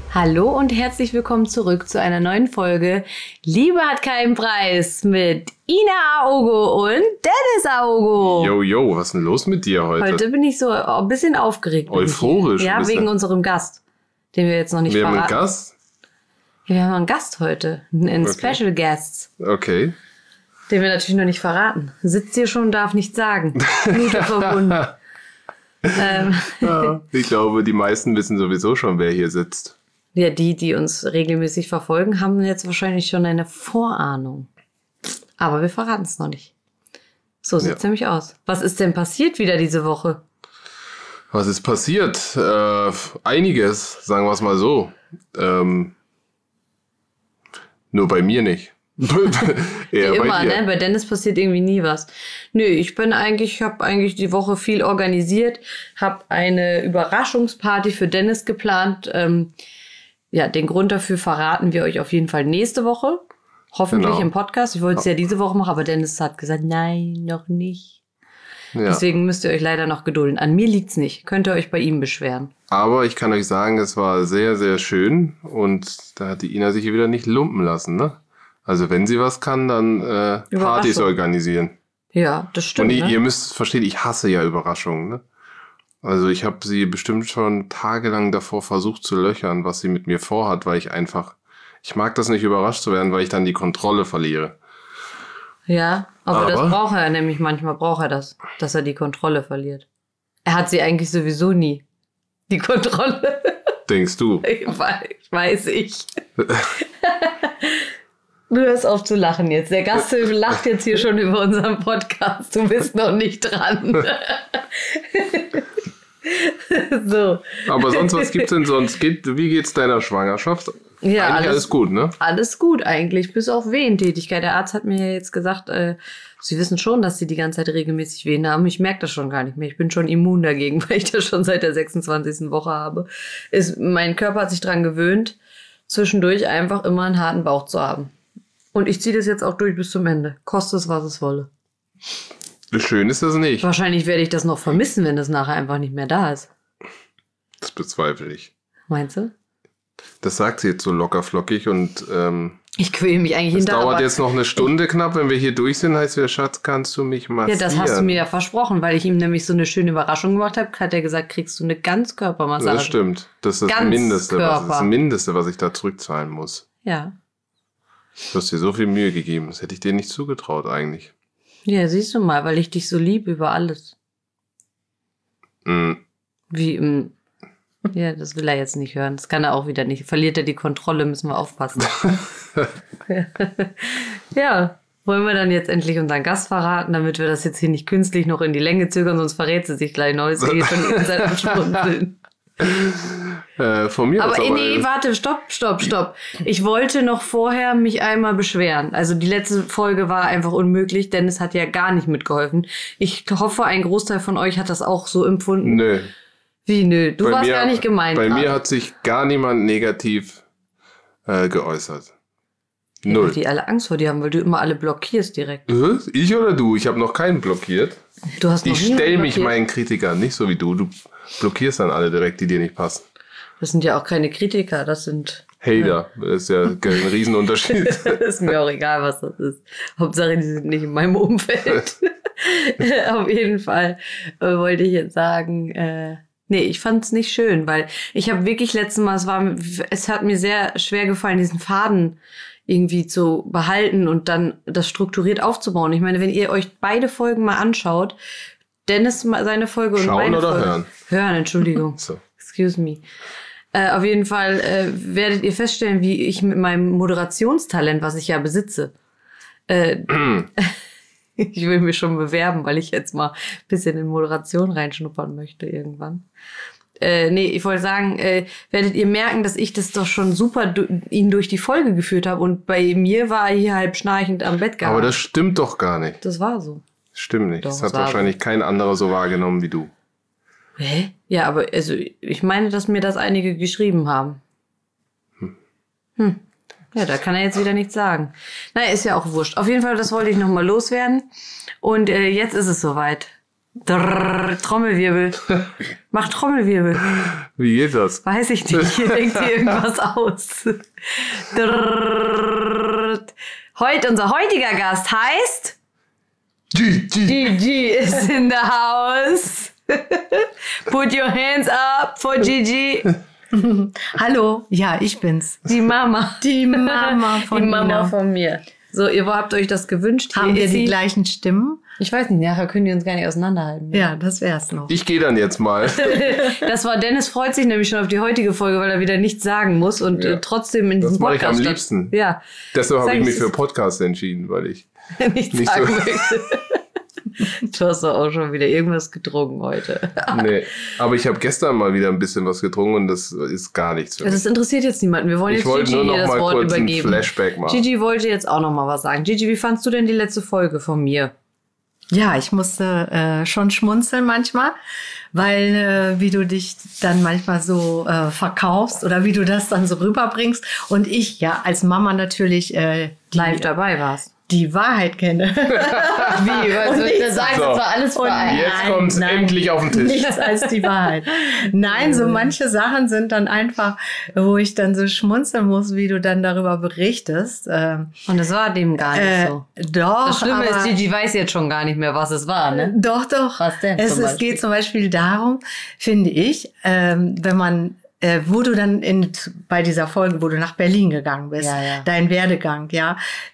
Hallo und herzlich willkommen zurück zu einer neuen Folge Liebe hat keinen Preis mit Ina Aogo und Dennis Aogo. Jo, was ist denn los mit dir heute? Heute bin ich so ein bisschen aufgeregt. Euphorisch? Ja, wegen unserem Gast, den wir jetzt noch nicht verraten. Wir haben einen Gast? Ja, wir haben einen Gast heute, einen Okay. Special Guest, Okay. den wir natürlich noch nicht verraten. Sitzt hier schon, darf nichts sagen. Minute verbunden. Ja, ich glaube, die meisten wissen sowieso schon, wer hier sitzt. Ja, die uns regelmäßig verfolgen, haben jetzt wahrscheinlich schon eine Vorahnung. Aber wir verraten es noch nicht. So sieht es nämlich aus. Was ist denn passiert wieder diese Woche? Was ist passiert? Einiges, sagen wir es mal so. Nur bei mir nicht. Eher Wie immer, bei dir. ne? Bei Dennis passiert irgendwie nie was. Nö, ich habe eigentlich die Woche viel organisiert, habe eine Überraschungsparty für Dennis geplant. Ja, den Grund dafür verraten wir euch auf jeden Fall nächste Woche. Hoffentlich Genau. im Podcast. Ich wollte es ja diese Woche machen, aber Dennis hat gesagt, nein, noch nicht. Ja. Deswegen müsst ihr euch leider noch gedulden. An mir liegt's nicht. Könnt ihr euch bei ihm beschweren. Aber ich kann euch sagen, es war sehr, sehr schön. Und da hat die Ina sich hier wieder nicht lumpen lassen, ne? Also wenn sie was kann, dann Partys Überraschung. organisieren. Ja, das stimmt. Und Ne? ihr müsst verstehen, ich hasse ja Überraschungen, ne? Also ich habe sie bestimmt schon tagelang davor versucht zu löchern, was sie mit mir vorhat, weil ich mag das nicht, überrascht zu werden, weil ich dann die Kontrolle verliere. Ja, aber das Aber- braucht er nämlich. Manchmal braucht er das, dass er die Kontrolle verliert. Er hat sie eigentlich sowieso nie. Die Kontrolle. Denkst du? Weiß ich. Du hörst auf zu lachen jetzt. Der Gast lacht jetzt hier schon über unseren Podcast. Du bist noch nicht dran. So. Aber sonst, was gibt's denn sonst? Wie geht's deiner Schwangerschaft? Ja, Eigentlich alles gut, ne? Alles gut eigentlich, bis auf Wehentätigkeit. Der Arzt hat mir ja jetzt gesagt, Sie wissen schon, dass Sie die ganze Zeit regelmäßig Wehen haben. Ich merke das schon gar nicht mehr. Ich bin schon immun dagegen, weil ich das schon seit der 26. Woche habe. Mein Körper hat sich dran gewöhnt, zwischendurch einfach immer einen harten Bauch zu haben. Und ich ziehe das jetzt auch durch bis zum Ende. Koste es, was es wolle. Schön ist das nicht. Wahrscheinlich werde ich das noch vermissen, wenn es nachher einfach nicht mehr da ist. Das bezweifle ich. Meinst du? Das sagt sie jetzt so locker flockig und Ich quäle mich eigentlich es hinterher. dauert aber- jetzt noch eine Stunde knapp. Wenn wir hier durch sind, heißt es, Schatz, kannst du mich Ja, massieren? das hast du mir ja versprochen, weil ich ihm nämlich so eine schöne Überraschung gemacht habe. Hat er gesagt, kriegst du eine Ganzkörpermassage. Das stimmt. Das ist das Ganzkörper. Mindeste, was ich da zurückzahlen muss. Ja. Du hast dir so viel Mühe gegeben. Das hätte ich dir nicht zugetraut eigentlich. Ja, siehst du mal, weil ich dich so liebe über alles. Mm. Wie, ja, das will er jetzt nicht hören. Das kann er auch wieder nicht. Verliert er die Kontrolle, müssen wir aufpassen. Ja, wollen wir dann jetzt endlich unseren Gast verraten, damit wir das jetzt hier nicht künstlich noch in die Länge zögern, sonst verrät sie sich gleich neu. Sie geht schon die ganze Zeit am Schmunzeln. Von mir aus Aber nee, warte, stopp. Ich wollte noch vorher mich einmal beschweren. Also die letzte Folge war einfach unmöglich. Dennis hat ja gar nicht mitgeholfen. Ich hoffe, ein Großteil von euch hat das auch so empfunden. Nö. Wie, nö? Du Bei warst mir- gar nicht gemeint. Bei gerade. mir hat sich gar niemand negativ geäußert. Null. Weil die alle Angst vor dir haben, weil du immer alle blockierst direkt. Ich oder du? Ich habe noch keinen blockiert. Du hast noch Ich nie stelle mich blockiert. meinen Kritikern, nicht so wie du. Du blockierst dann alle direkt, die dir nicht passen. Das sind ja auch keine Kritiker, das sind... Hater, das ist ja ein Riesenunterschied. ist mir auch egal, was das ist. Hauptsache, die sind nicht in meinem Umfeld. Auf jeden Fall wollte ich jetzt sagen, nee, ich fand es nicht schön, weil ich habe wirklich letztes Mal, es hat mir sehr schwer gefallen, diesen Faden irgendwie zu behalten und dann das strukturiert aufzubauen. Ich meine, wenn ihr euch beide Folgen mal anschaut, Dennis seine Folge und Schauen meine oder Folge. hören? Hören, Entschuldigung. So. Excuse me. Auf jeden Fall werdet ihr feststellen, wie ich mit meinem Moderationstalent, was ich ja besitze, ich will mich schon bewerben, weil ich jetzt mal ein bisschen in Moderation reinschnuppern möchte irgendwann. Nee, ich wollte sagen, werdet ihr merken, dass ich das doch schon super ihn durch die Folge geführt habe und bei mir war er hier halb schnarchend am Bett gehangen. Aber das stimmt doch gar nicht. Das war so. Stimmt nicht. Doch, Das hat war wahrscheinlich kein anderer so wahrgenommen wie du. Hä? Ja, aber also ich meine, dass mir das einige geschrieben haben. Ja, da kann er jetzt wieder nichts sagen. Naja, ist ja auch wurscht. Auf jeden Fall, das wollte ich nochmal loswerden. Und jetzt ist es soweit. Trommelwirbel. Mach Trommelwirbel. Wie geht das? Weiß ich nicht. Hier denkt ihr irgendwas aus. Unser heutiger Gast heißt... Gigi is in the house. Put your hands up for Gigi. Hallo, ja, ich bin's. Die Mama. Die Mama von Die Mama Nina. von mir. So, ihr habt euch das gewünscht. Haben Hier wir ist die sie. gleichen Stimmen? Ich weiß nicht, nachher können die uns gar nicht auseinanderhalten. Ja, das wär's noch. Ich gehe dann jetzt mal. Das war Dennis freut sich nämlich schon auf die heutige Folge, weil er wieder nichts sagen muss und trotzdem in Das diesem mache ich Podcast am liebsten. Ja. Deshalb habe Sag ich mich ich- für Podcast entschieden, weil ich nichts Nicht sagen so. möchte. Du hast doch auch schon wieder irgendwas getrunken heute. nee. Aber ich habe gestern mal wieder ein bisschen was getrunken und das ist gar nichts für mich. Das interessiert jetzt niemanden. Wir wollen Ich jetzt wollte Gigi nur noch hier das mal Wort kurz ein übergeben. Flashback machen. Gigi wollte jetzt auch noch mal was sagen. Gigi, wie fandst du denn die letzte Folge von mir? Ja, ich musste schon schmunzeln manchmal, weil wie du dich dann manchmal so verkaufst oder wie du das dann so rüberbringst und ich ja als Mama natürlich Live dabei warst. die Wahrheit kenne. Wie? Was soll ich denn sagen? So. Das war alles Und vereint. Jetzt kommt's endlich auf den Tisch. Nichts als die Wahrheit. Nein, so manche Sachen sind dann einfach, wo ich dann so schmunzeln muss, wie du dann darüber berichtest. Und das war dem gar nicht so. Doch, Das Schlimme aber ist, Gigi weiß jetzt schon gar nicht mehr, was es war, ne? Doch, doch. Was denn Es zum es Beispiel? geht zum Beispiel darum, finde ich, wenn man wo du dann bei dieser Folge, wo du nach Berlin gegangen bist, Ja, ja. dein Werdegang, ja,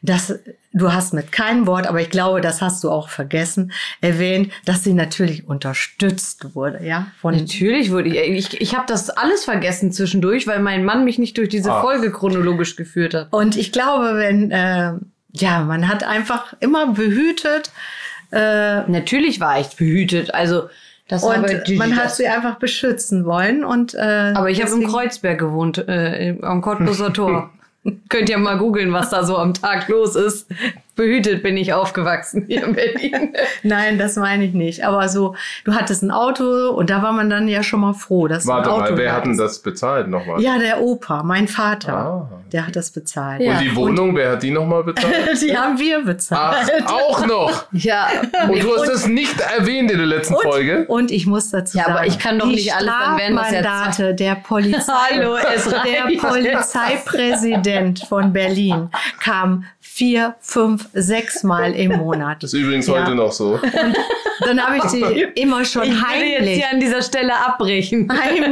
du hast mit keinem Wort, aber ich glaube, das hast du auch vergessen, erwähnt, dass sie natürlich unterstützt wurde, ja, von Natürlich wurde ich habe das alles vergessen zwischendurch, weil mein Mann mich nicht durch diese Folge chronologisch geführt hat. Und ich glaube, wenn, man hat einfach immer behütet, Natürlich war ich behütet, also das war und bei Gigi man hat das. sie einfach beschützen wollen und, Aber ich habe im deswegen- Kreuzberg gewohnt, am Cottbuser Tor. Könnt ihr mal googeln, was da so am Tag los ist. Behütet bin ich aufgewachsen hier in Berlin. Nein, das meine ich nicht. Aber so, du hattest ein Auto und da war man dann ja schon mal froh, dass Warte du ein Auto mal, wer hat denn hattest. das bezahlt nochmal? Ja, der Opa, mein Vater. Ah. Der hat das bezahlt. Ja. Und die Wohnung, wer hat die nochmal bezahlt? Die haben wir Ach, bezahlt. auch noch! Ja, Und du hast das nicht erwähnt in der letzten Folge? Und ich muss dazu Ja, sagen, aber ich kann doch die nicht alles, dann wären das ja Strafmandate der Polizei, Hallo, es der reicht. Polizeipräsident von Berlin kam 4, 5, 6 Mal im Monat. Das ist übrigens Ja. heute noch so. Dann habe ich die immer schon Ich würde jetzt heimlich. hier an dieser Stelle abbrechen.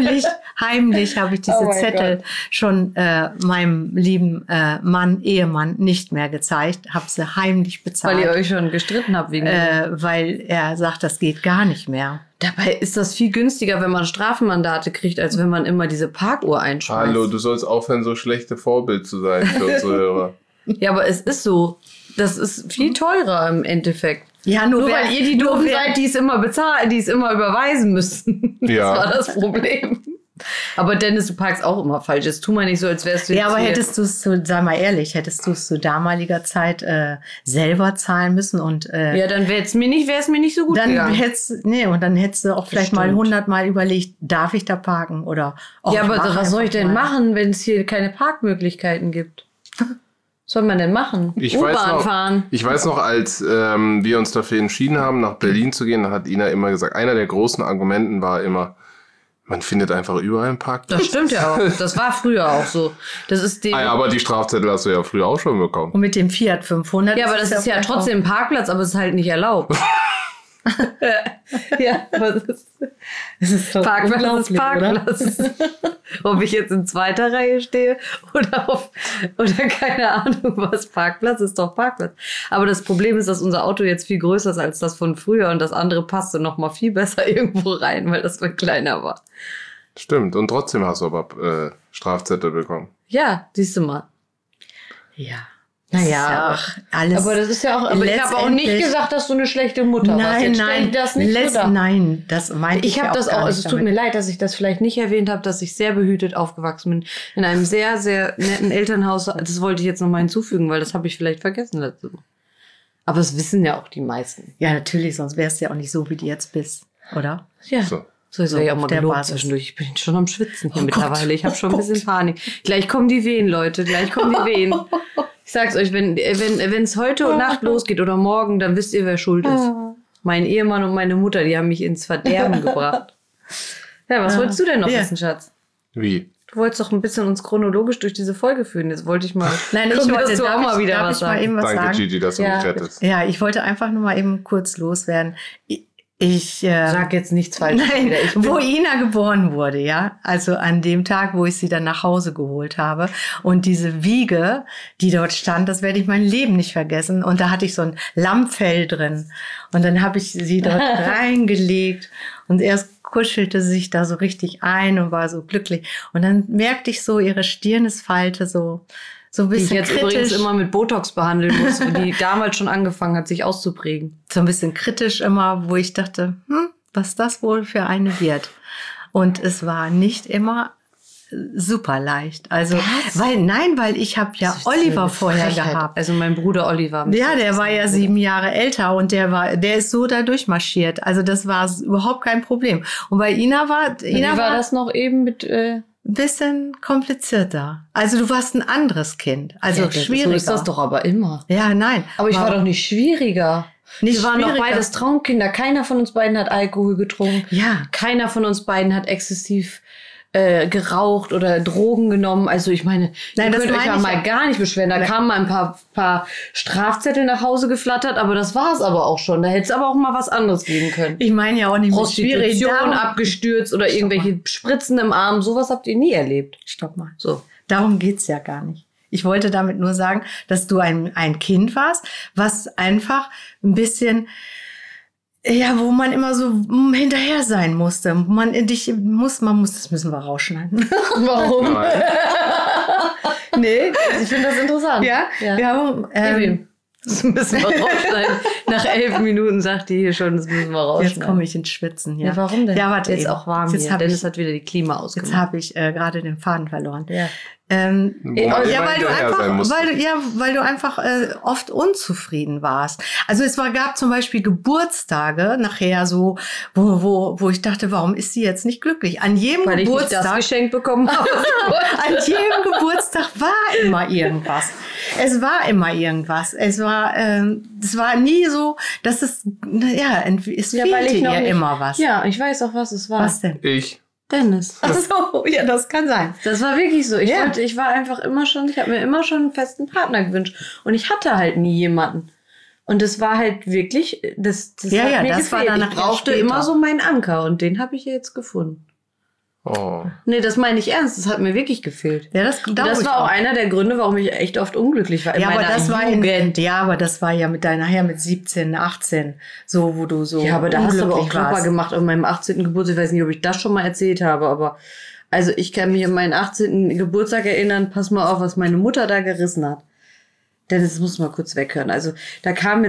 Heimlich habe ich diese Oh mein Zettel schon meinem lieben Ehemann nicht mehr gezeigt, habe sie heimlich Weil ihr bezahlt, euch schon gestritten habt wegen weil er sagt, das geht gar nicht mehr. Dabei ist das viel günstiger, wenn man Strafmandate kriegt, als wenn man immer diese Parkuhr einschmeißt. Hallo, du sollst aufhören, so schlechte Vorbild zu sein für unsere Hörer. Ja, aber es ist so. Das ist viel teurer im Endeffekt. Ja, Nur weil ihr die Doofen seid, die es immer bezahlen, die es immer überweisen müssen. Das Ja. war das Problem. Aber Dennis, du parkst auch immer falsch. Jetzt tu mal nicht so, als wärst du Ja, jetzt aber hier. hättest du es, sei mal ehrlich, hättest du es zu damaliger Zeit selber zahlen müssen und Ja, dann wäre es mir nicht so gut dann gegangen. dann hättest du auch vielleicht mal Stimmt. 100 Mal überlegt, darf ich da parken oder Ja, aber mach was soll ich einfach denn mal. machen, wenn es hier keine Parkmöglichkeiten gibt? Was soll man denn machen? Ich U-Bahn weiß, noch, fahren. ich weiß noch, als wir uns dafür entschieden haben, nach Berlin zu gehen, hat Ina immer gesagt, einer der großen Argumenten war immer, man findet einfach überall einen Parkplatz. Das stimmt ja auch. Das war früher auch so. Das ist dem. Ah ja, aber die Strafzettel hast du ja früher auch schon bekommen. Und mit dem Fiat 500 Ja, aber das ist ja trotzdem ein Parkplatz, aber es ist halt nicht erlaubt. Ja, aber es ist Parkplatz ist Parkplatz. Ob ich jetzt in zweiter Reihe stehe oder keine Ahnung was, Parkplatz ist doch Parkplatz. Aber das Problem ist, dass unser Auto jetzt viel größer ist als das von früher und das andere passte noch mal viel besser irgendwo rein, weil das viel kleiner war. Stimmt, und trotzdem hast du aber Strafzettel bekommen. Ja, siehst du mal. Ja. Naja, alles. aber das ist ja auch, aber ich habe auch nicht letztendlich- gesagt, dass du eine schlechte Mutter warst. Nein, Jetzt stell nein, das nicht so dar. nein, das meinte Ich ja habe das gar auch, nicht also es tut mir damit. leid, dass ich das vielleicht nicht erwähnt habe, dass ich sehr behütet aufgewachsen bin. In einem sehr, sehr netten Elternhaus. Das wollte ich jetzt nochmal hinzufügen, weil das habe ich vielleicht vergessen letztes Mal. Aber das wissen ja auch die meisten. Ja, natürlich, sonst wärst du ja auch nicht so, wie du jetzt bist, oder? Ja. So. So, jetzt So, wäre ich auch auf mal der gelobt Basis. zwischendurch. Ich bin schon am Schwitzen hier Oh mittlerweile. Gott. Ich habe schon ein bisschen Panik. Gleich kommen die Wehen, Leute. Gleich kommen die Wehen. Ich sag's euch, wenn es heute Nacht losgeht oder morgen, dann wisst ihr, wer schuld ist. Mein Ehemann und meine Mutter, die haben mich ins Verderben gebracht. Ja, was wolltest du denn noch wissen, Schatz? Wie? Du wolltest doch ein bisschen uns chronologisch durch diese Folge führen. Jetzt wollte ich mal. Nein, ich wollte auch mal wieder was sagen. Danke, Gigi, dass du mich rettest. Ja, ich wollte einfach nur mal eben kurz loswerden. Ich sag jetzt nichts Falsches. Nein, wo Ina geboren wurde, ja, also an dem Tag, wo ich sie dann nach Hause geholt habe und diese Wiege, die dort stand, das werde ich mein Leben nicht vergessen und da hatte ich so ein Lammfell drin und dann habe ich sie dort reingelegt und erst kuschelte sie sich da so richtig ein und war so glücklich und dann merkte ich so, ihre Stirnesfalte so ein bisschen die ich jetzt kritisch. Übrigens immer mit Botox behandeln muss, die damals schon angefangen hat, sich auszuprägen. So ein bisschen kritisch immer, wo ich dachte, was das wohl für eine wird. Und es war nicht immer super leicht. Also, weil ich habe ja Oliver vorher gehabt. Also mein Bruder Oliver. Ja, der war ja 7 Jahre älter und der ist so da durchmarschiert. Also das war überhaupt kein Problem. Und bei Ina war das noch eben mit ein bisschen komplizierter. Also du warst ein anderes Kind. Also schwieriger. So ist das doch aber immer. Ja, nein. Aber ich war doch nicht schwieriger. Wir waren doch beides Traumkinder. Keiner von uns beiden hat Alkohol getrunken. Ja. Keiner von uns beiden hat exzessiv geraucht oder Drogen genommen. Also ich meine, ihr könnt euch ja mal gar nicht beschweren. Da kamen mal ein paar Strafzettel nach Hause geflattert, aber das war es aber auch schon. Da hätte es aber auch mal was anderes geben können. Ich meine ja auch nicht mit Prostitution abgestürzt oder irgendwelche Spritzen im Arm. Sowas habt ihr nie erlebt. Stopp mal. So. Darum geht's ja gar nicht. Ich wollte damit nur sagen, dass du ein Kind warst, was einfach ein bisschen, ja, wo man immer so hinterher sein musste. Das müssen wir rausschneiden. Warum? Nee, ich finde das interessant. Ja? Das müssen wir rausschneiden. Nach 11 Minuten sagt die hier schon, das müssen wir rausschneiden. Jetzt komme ich ins Schwitzen. Ja, warum denn? Ja, warte, jetzt auch warm jetzt hier. Dennis hat wieder die Klima ausgemacht. Jetzt habe ich gerade den Faden verloren. Ja. Weil du einfach oft unzufrieden warst. Also gab zum Beispiel Geburtstage nachher so, wo ich dachte, warum ist sie jetzt nicht glücklich? An jedem Weil Geburtstag, ich nicht das Geschenk bekommen habe. an jedem Geburtstag war immer irgendwas. Es war immer irgendwas. Es war nie so, dass es fehlte ihr immer was. Ja, ich weiß auch, was es war. Was denn? Dennis. Ach so, ja, das kann sein. Das war wirklich so. Ich war einfach immer schon, ich habe mir immer schon einen festen Partner gewünscht. Und ich hatte halt nie jemanden. Und das war halt wirklich, das hat mir das gefehlt. war dann ich brauchte immer so meinen Anker und den habe ich jetzt gefunden. Oh. Nee, das meine ich ernst. Das hat mir wirklich gefehlt. Ja, das war auch einer der Gründe, warum ich echt oft unglücklich war. Aber das war ja mit deiner mit 17, 18, so, wo du so. Ja, aber da hast du aber auch Klapper gemacht auf meinem 18. Geburtstag. Ich weiß nicht, ob ich das schon mal erzählt habe, aber also ich kann mich an meinen 18. Geburtstag erinnern. Pass mal auf, was meine Mutter da gerissen hat. Denn das muss mal kurz weghören. Also da kam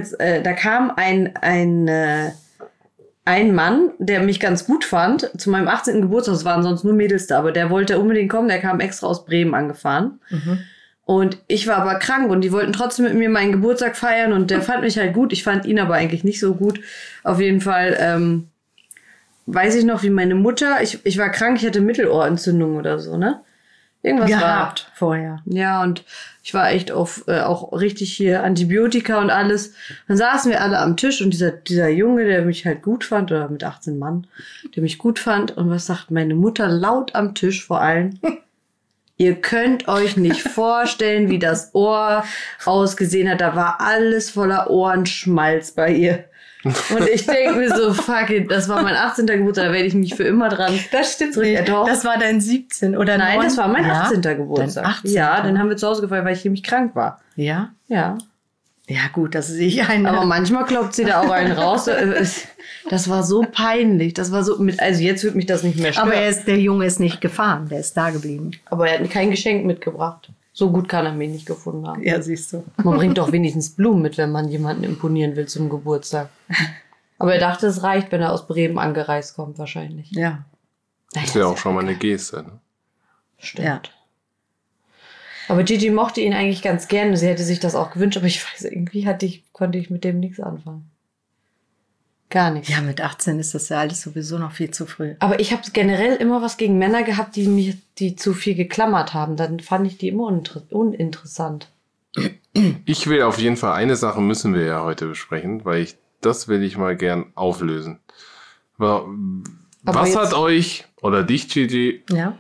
ein Mann, der mich ganz gut fand, zu meinem 18. Geburtstag, es waren sonst nur Mädels da, aber der wollte unbedingt kommen, der kam extra aus Bremen angefahren. Mhm. Und ich war aber krank und die wollten trotzdem mit mir meinen Geburtstag feiern und der fand mich halt gut, ich fand ihn aber eigentlich nicht so gut. Auf jeden Fall weiß ich noch, wie meine Mutter, ich war krank, ich hatte Mittelohrentzündung oder so, ne? Irgendwas gehabt vorher. Ja, und ich war echt auf auch richtig hier Antibiotika und alles. Dann saßen wir alle am Tisch und dieser Junge, der mich halt gut fand, oder mit 18 Mann, der mich gut fand. Und was sagt meine Mutter laut am Tisch vor allen? Ihr könnt euch nicht vorstellen, wie das Ohr ausgesehen hat. Da war alles voller Ohrenschmalz bei ihr. Und ich denke mir so, fuck it, das war mein 18. Geburtstag, da werde ich mich für immer dran. Das stimmt nicht. Das war dein 17. oder 9? Nein, das war mein 18. Geburtstag. Dein 18. Ja, den haben wir zu Hause gefeiert, weil ich nämlich krank war. Ja? Ja. Ja gut, das sehe ich ein. Aber manchmal kloppt sie da auch einen raus. Das war so peinlich. Das war so also jetzt wird mich das nicht mehr stören. Aber der Junge ist nicht gefahren, der ist da geblieben. Aber er hat kein Geschenk mitgebracht. So gut kann er mich nicht gefunden haben. Ja, siehst du. Man bringt doch wenigstens Blumen mit, wenn man jemanden imponieren will zum Geburtstag. Aber er dachte, es reicht, wenn er aus Bremen angereist kommt, wahrscheinlich. Ja. Das wäre auch schon mal eine Geste, ne? Stimmt. Ja. Aber Gigi mochte ihn eigentlich ganz gerne. Sie hätte sich das auch gewünscht, aber ich weiß, irgendwie konnte ich mit dem nichts anfangen. Gar nichts. Ja, mit 18 ist das ja alles sowieso noch viel zu früh. Aber ich habe generell immer was gegen Männer gehabt, die zu viel geklammert haben. Dann fand ich die immer uninteressant. Ich will auf jeden Fall, eine Sache müssen wir ja heute besprechen, weil ich das will ich mal gern auflösen. Was jetzt- hat euch oder dich, Gigi, Ja.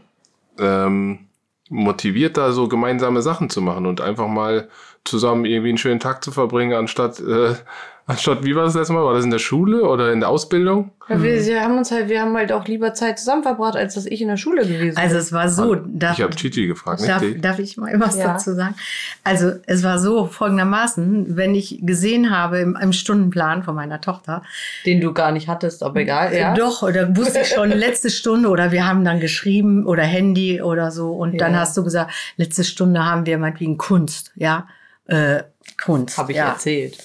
motiviert, da so gemeinsame Sachen zu machen und einfach mal zusammen irgendwie einen schönen Tag zu verbringen, anstatt wie war das letzte Mal? War das in der Schule oder in der Ausbildung? Ja, wir haben halt auch lieber Zeit zusammen verbracht, als dass ich in der Schule gewesen bin. Also es war so, Ich habe Gigi gefragt, nicht dich. darf ich mal was Ja. dazu sagen? Also es war so folgendermaßen, wenn ich gesehen habe im Stundenplan von meiner Tochter, Den du gar nicht hattest, aber egal. Ja. doch, oder wusste ich schon, letzte Stunde oder wir haben dann geschrieben oder Handy oder so und dann Ja. hast du gesagt, letzte Stunde haben wir meinetwegen Kunst, ja, Kunst. Habe ich ja. erzählt.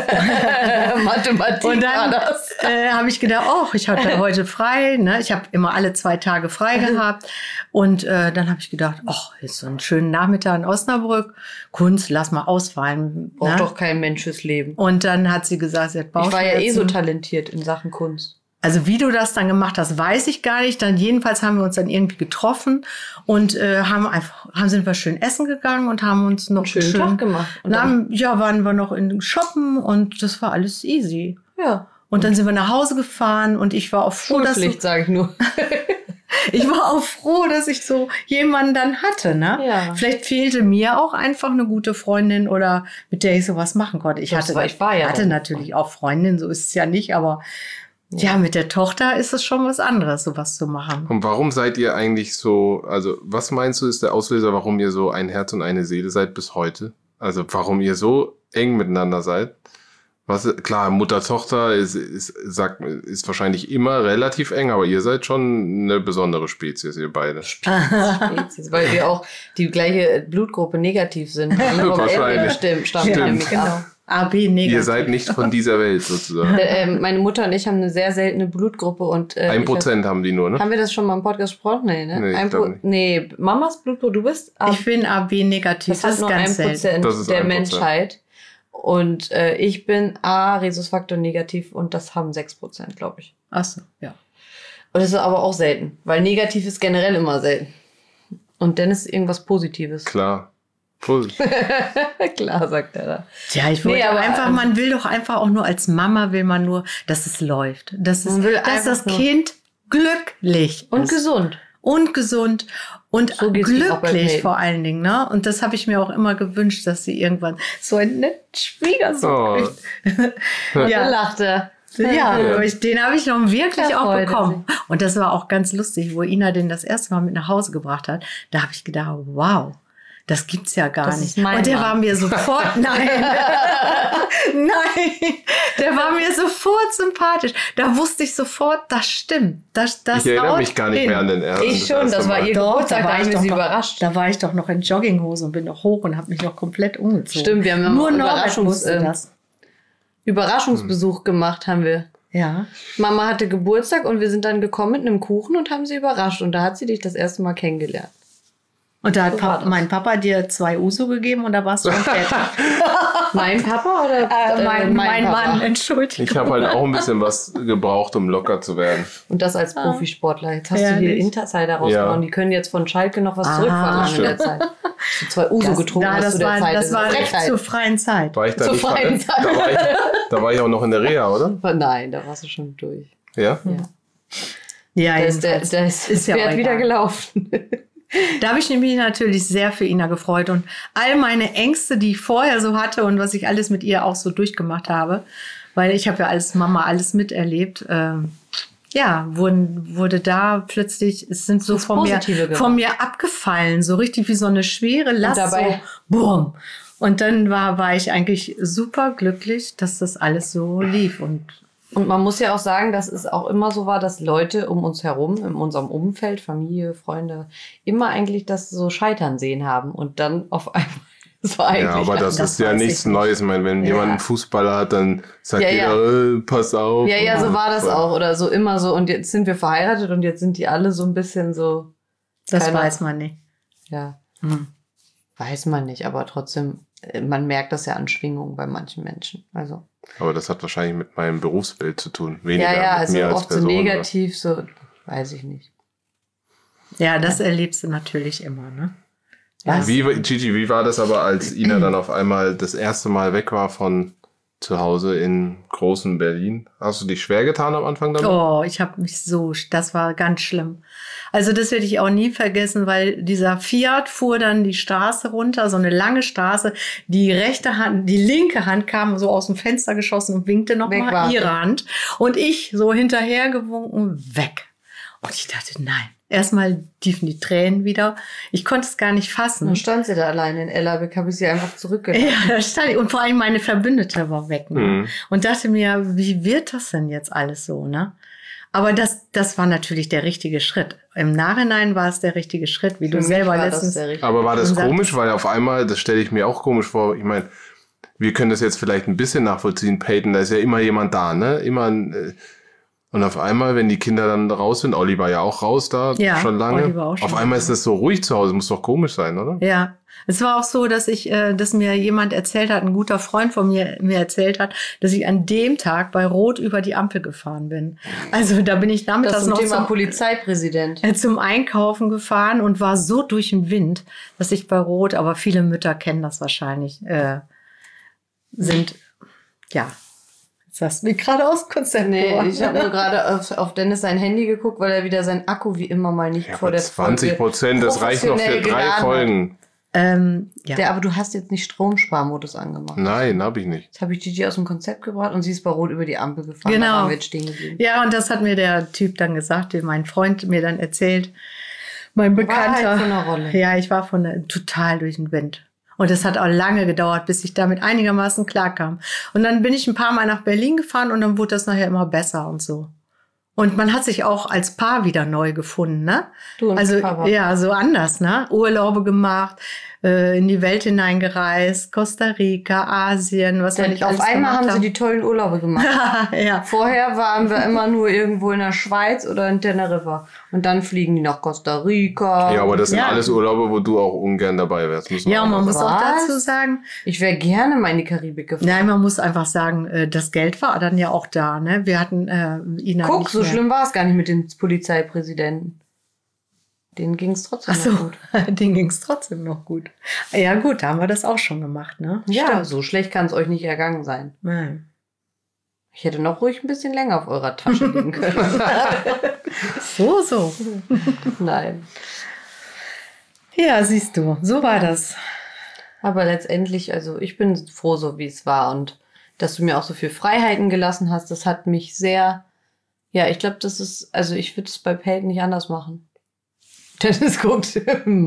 Mathematik Und dann war das. habe ich gedacht, ich hatte heute frei. Ne? Ich habe immer alle 2 Tage frei gehabt. Und dann habe ich gedacht, jetzt so einen schönen Nachmittag in Osnabrück. Kunst, lass mal ausfallen. Braucht Ne? doch kein Mensch fürs Leben. Und dann hat sie gesagt, sie hat Ich war ja Bauchschmerzen. so talentiert in Sachen Kunst. Also wie du das dann gemacht hast, weiß ich gar nicht. Dann jedenfalls haben wir uns dann irgendwie getroffen und sind wir schön essen gegangen und haben uns noch Schönen Tag gemacht. Und dann, waren wir noch in Shoppen und das war alles easy. ja. Und dann sind wir nach Hause gefahren und ich war auch froh, Schulpflicht, sage ich nur. ich war auch froh, dass ich so jemanden dann hatte. Ne? Ja. Vielleicht fehlte mir auch einfach eine gute Freundin oder mit der ich sowas machen konnte. Ich hatte natürlich auch Freundinnen, so ist es ja nicht, aber ja, mit der Tochter ist es schon was anderes, sowas zu machen. Und warum seid ihr eigentlich so, also was meinst du ist der Auslöser, warum ihr so ein Herz und eine Seele seid bis heute? Also warum ihr so eng miteinander seid? Klar, Mutter-Tochter ist wahrscheinlich immer relativ eng, aber ihr seid schon eine besondere Spezies, ihr beide. Spezies, weil wir auch die gleiche Blutgruppe negativ sind. Wahrscheinlich. Stammt Stimmt, nämlich genau. ab. AB negativ. Ihr seid nicht von dieser Welt sozusagen. Meine Mutter und ich haben eine sehr seltene Blutgruppe und 1% haben die nur, ne? haben wir das schon mal im Podcast gesprochen? Nee, ne? Nee, ich glaub nicht. Nee, Mamas Blutgruppe, du bist Ich bin AB negativ, das hat nur 1% Das ist der 1%. Menschheit. Und ich bin A-Rhesusfaktor negativ und das haben 6%, glaube ich. Achso, ja. Und das ist aber auch selten, weil negativ ist generell immer selten. Und dann ist irgendwas Positives. Klar. Positiv. Klar, sagt er da. Tja, ich wollte aber einfach, man will doch einfach auch nur als Mama will man nur, dass es läuft. Dass Man will dass einfach das nur- Kind glücklich Und ist. gesund. Und gesund und So geht's mir auch beim glücklich Daten. vor allen Dingen, ne? Und das habe ich mir auch immer gewünscht, dass sie irgendwann so einen netten Schwiegersohn Oh. kriegt. Ja. Ja, Lachte. ja, aber den habe ich noch wirklich Da auch freut er bekommen. Und das war auch ganz lustig, wo Ina den das erste Mal mit nach Hause gebracht hat. Da habe ich gedacht, wow. Das gibt's ja gar Das nicht. ist mein Und der Mann. war mir sofort, nein, der war mir sofort sympathisch. Da wusste ich sofort, das stimmt. Das Ich erinnere haut mich gar nicht hin. mehr an den ersten. Ich schon, das war ihr Doch, Geburtstag, da haben wir sie noch, überrascht. da war ich doch noch in Jogginghose und bin noch hoch und habe mich noch komplett umgezogen. Stimmt, wir haben ja nur mal Norbert wusste das. Überraschungsbesuch gemacht haben wir. Ja. Mama hatte Geburtstag und wir sind dann gekommen mit einem Kuchen und haben sie überrascht. Und da hat sie dich das erste Mal kennengelernt. Und da hat So war das. mein Papa dir 2 Uso gegeben und da warst du schon fertig. Mein Papa oder Mein Papa? Mann, Entschuldigung. Ich habe halt auch ein bisschen was gebraucht, um locker zu werden. Und das als Profisportler. Jetzt hast du Ehrlich? hier Insider rausgehauen. Ja. Die können jetzt von Schalke noch was zurückverlangen in der Zeit. Hast du 2 Uso getrunken hast das zu der war, Zeit. das war Frechheit. zur freien Zeit. War ich da Zur nicht freien Zeit. da war ich auch noch in der Reha, oder? Nein, da warst du schon durch. Ja? Ja, Da ist jedenfalls. der ist ja Pferd auch wieder egal. gelaufen. Da habe ich mich natürlich sehr für Ina gefreut und all meine Ängste, die ich vorher so hatte und was ich alles mit ihr auch so durchgemacht habe, weil ich habe ja als Mama alles miterlebt, wurde da plötzlich, es sind so Das von Positive gemacht. mir abgefallen, so richtig wie so eine schwere Last, dabei- so bumm. Und dann war ich eigentlich super glücklich, dass das alles so lief und Und man muss ja auch sagen, dass es auch immer so war, dass Leute um uns herum, in unserem Umfeld, Familie, Freunde, immer eigentlich das so Scheitern sehen haben. Und dann auf einmal, das war eigentlich... Ja, aber das das ist ja weiß nichts ich Neues. Ich meine, wenn Ja. jemand einen Fußballer hat, dann sagt Ja, jeder, pass auf. Ja, so war das Und- auch. Oder so immer so. Und jetzt sind wir verheiratet und jetzt sind die alle so ein bisschen so, das Keiner- weiß man nicht. ja, Hm. weiß man nicht. Aber trotzdem, man merkt das ja an Schwingungen bei manchen Menschen. Also, Aber das hat wahrscheinlich mit meinem Berufsbild zu tun. Weniger ja, mit also mir als oft so Person. negativ, so, weiß ich nicht. Ja, das erlebst du natürlich immer, ne? Ja, Gigi, wie war das aber, als Ina dann auf einmal das erste Mal weg war von zu Hause in großen Berlin. Hast du dich schwer getan am Anfang damit? Oh, ich habe mich das war ganz schlimm. Also das werde ich auch nie vergessen, weil dieser Fiat fuhr dann die Straße runter, so eine lange Straße. Die linke Hand kam so aus dem Fenster geschossen und winkte nochmal ihre Hand. Und ich so hinterhergewunken, weg. Und ich dachte, nein. Erstmal liefen die Tränen wieder. Ich konnte es gar nicht fassen. Dann stand sie da alleine in Ellerbeck, habe ich sie einfach zurückgelassen. Ja, da stand ich. Und vor allem meine Verbündete war weg. Ne? Mhm. Und dachte mir, wie wird das denn jetzt alles so? Ne? Aber das war natürlich der richtige Schritt. Im Nachhinein war es der richtige Schritt, wie du selber letztens. Aber war das komisch? Weil auf einmal, das stelle ich mir auch komisch vor, ich meine, wir können das jetzt vielleicht ein bisschen nachvollziehen, Peyton, da ist ja immer jemand da, ne? Und auf einmal, wenn die Kinder dann raus sind, Olli war ja auch raus da, schon lange. Olli war auch schon auf einmal ist das so ruhig zu Hause, muss doch komisch sein, oder? Ja, es war auch so, dass dass mir jemand erzählt hat, ein guter Freund von mir erzählt hat, dass ich an dem Tag bei Rot über die Ampel gefahren bin. Also da bin ich nachmittags noch Thema Polizeipräsident. Zum Einkaufen gefahren und war so durch den Wind, dass ich bei Rot, aber viele Mütter kennen das wahrscheinlich, sind, ja. Das hast du mich gerade aus dem Konzept gebracht. Ich habe nur gerade auf Dennis sein Handy geguckt, weil er wieder sein Akku wie immer mal nicht vor der 20%, das reicht noch für 3 Folgen. Aber du hast jetzt nicht Stromsparmodus angemacht. Nein, habe ich nicht. Jetzt habe ich Gigi aus dem Konzept gebracht und sie ist bei Rot über die Ampel gefahren. Genau. Da waren wir jetzt stehen geblieben. Ja, und das hat mir der Typ dann gesagt, den mein Freund mir dann erzählt. Mein Bekannter. War halt von der Rolle. Ja, ich war total durch den Wind. Und es hat auch lange gedauert, bis ich damit einigermaßen klarkam. Und dann bin ich ein paar Mal nach Berlin gefahren und dann wurde das nachher immer besser und so. Und man hat sich auch als Paar wieder neu gefunden, ne? Du und also Papa. Ja, so anders, ne? Urlaube gemacht, in die Welt hineingereist, Costa Rica, Asien, was wir nicht alles Auf einmal gemacht haben sie die tollen Urlaube gemacht. ja. Vorher waren wir immer nur irgendwo in der Schweiz oder in Teneriffa. Und dann fliegen die nach Costa Rica. Ja, aber das sind alles Urlaube, wo du auch ungern dabei wärst. Ja, und man muss auch dazu sagen, ich wäre gerne mal in die Karibik gefahren. Nein, man muss einfach sagen, das Geld war dann ja auch da, ne? Wir hatten Ina. Guck, so schlimm war es gar nicht mit dem Polizeipräsidenten. Denen ging es trotzdem noch gut. Denen ging es trotzdem noch gut. Ja gut, da haben wir das auch schon gemacht, ne? Ja, Stimmt. so schlecht kann es euch nicht ergangen sein. Nein. Ich hätte noch ruhig ein bisschen länger auf eurer Tasche liegen können. So. Nein. Ja, siehst du, so war das. Aber letztendlich, also ich bin froh, so wie es war. Und dass du mir auch so viel Freiheiten gelassen hast, das hat mich sehr... Ja, ich glaube, das ist... Also ich würde es bei Peyton nicht anders machen. Dennis guckt.